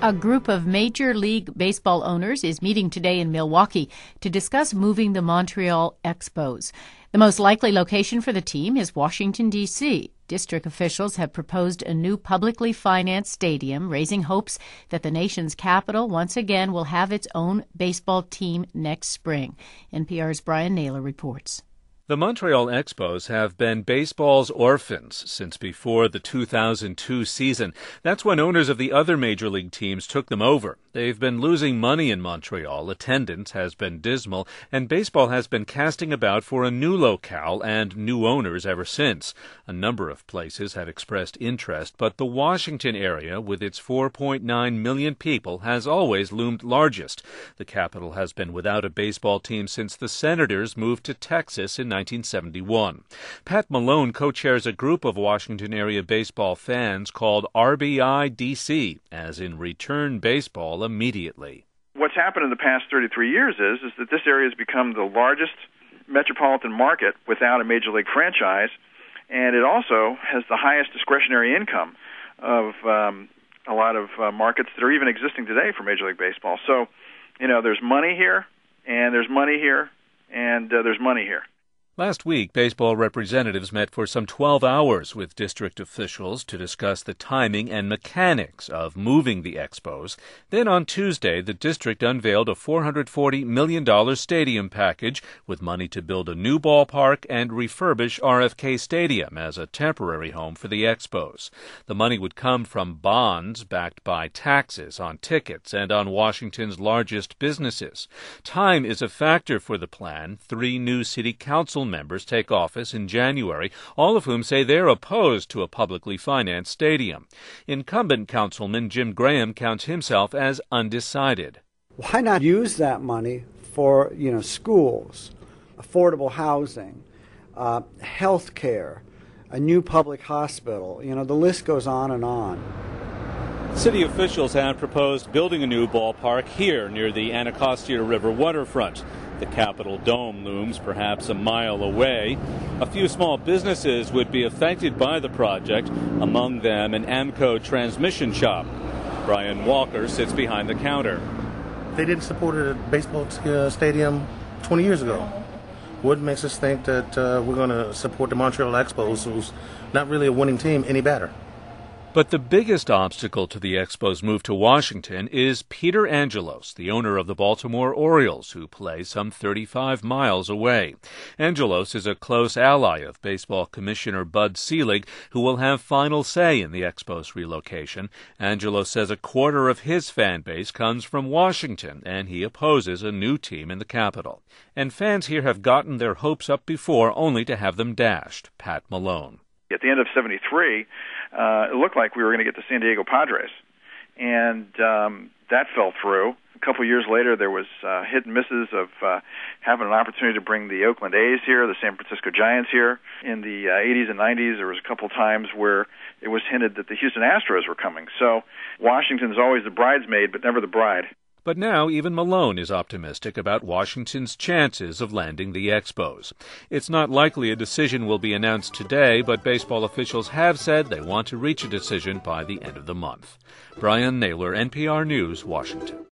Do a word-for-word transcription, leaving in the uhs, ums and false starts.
A group of Major League Baseball owners is meeting today in Milwaukee to discuss moving the Montreal Expos. The most likely location for the team is Washington, D C District officials have proposed a new publicly financed stadium, raising hopes that the nation's capital once again will have its own baseball team next spring. N P R's Brian Naylor reports. The Montreal Expos have been baseball's orphans since before the two thousand two season. That's when owners of the other major league teams took them over. They've been losing money in Montreal, attendance has been dismal, and baseball has been casting about for a new locale and new owners ever since. A number of places have expressed interest, but the Washington area, with its four point nine million people, has always loomed largest. The capital has been without a baseball team since the Senators moved to Texas in nineteen seventy-one. Pat Malone co-chairs a group of Washington area baseball fans called R B I D C, as in Return Baseball Immediately. What's happened in the past thirty-three years is, is that this area has become the largest metropolitan market without a major league franchise, and it also has the highest discretionary income of um, a lot of uh, markets that are even existing today for Major League Baseball. So, you know, there's money here, and there's money here, and uh, there's money here. Last week, baseball representatives met for some twelve hours with district officials to discuss the timing and mechanics of moving the Expos. Then on Tuesday, the district unveiled a four hundred forty million dollars stadium package with money to build a new ballpark and refurbish R F K Stadium as a temporary home for the Expos. The money would come from bonds backed by taxes on tickets and on Washington's largest businesses. Time is a factor for the plan. Three new city council members take office in January, all of whom say they're opposed to a publicly financed stadium. Incumbent Councilman Jim Graham counts himself as undecided. Why not use that money for, you know, schools, affordable housing, uh, health care, a new public hospital? You know, the list goes on and on. City officials have proposed building a new ballpark here near the Anacostia River waterfront. The Capitol Dome looms perhaps a mile away. A few small businesses would be affected by the project, among them an AMCO transmission shop. Brian Walker sits behind the counter. They didn't support a baseball uh, stadium twenty years ago. What makes us think that uh, we're going to support the Montreal Expos, who's not really a winning team, any better? But the biggest obstacle to the Expos' move to Washington is Peter Angelos, the owner of the Baltimore Orioles, who play some thirty-five miles away. Angelos is a close ally of Baseball Commissioner Bud Selig, who will have final say in the Expos' relocation. Angelos says a quarter of his fan base comes from Washington, and he opposes a new team in the capital. And fans here have gotten their hopes up before, only to have them dashed. Pat Malone. At the end of seventy-three, uh, it looked like we were going to get the San Diego Padres, and um, that fell through. A couple of years later, there was uh, hit and misses of uh, having an opportunity to bring the Oakland A's here, the San Francisco Giants here. In the uh, eighties and nineties, there was a couple of times where it was hinted that the Houston Astros were coming. So Washington's always the bridesmaid, but never the bride. But now even Malone is optimistic about Washington's chances of landing the Expos. It's not likely a decision will be announced today, but baseball officials have said they want to reach a decision by the end of the month. Brian Naylor, N P R News, Washington.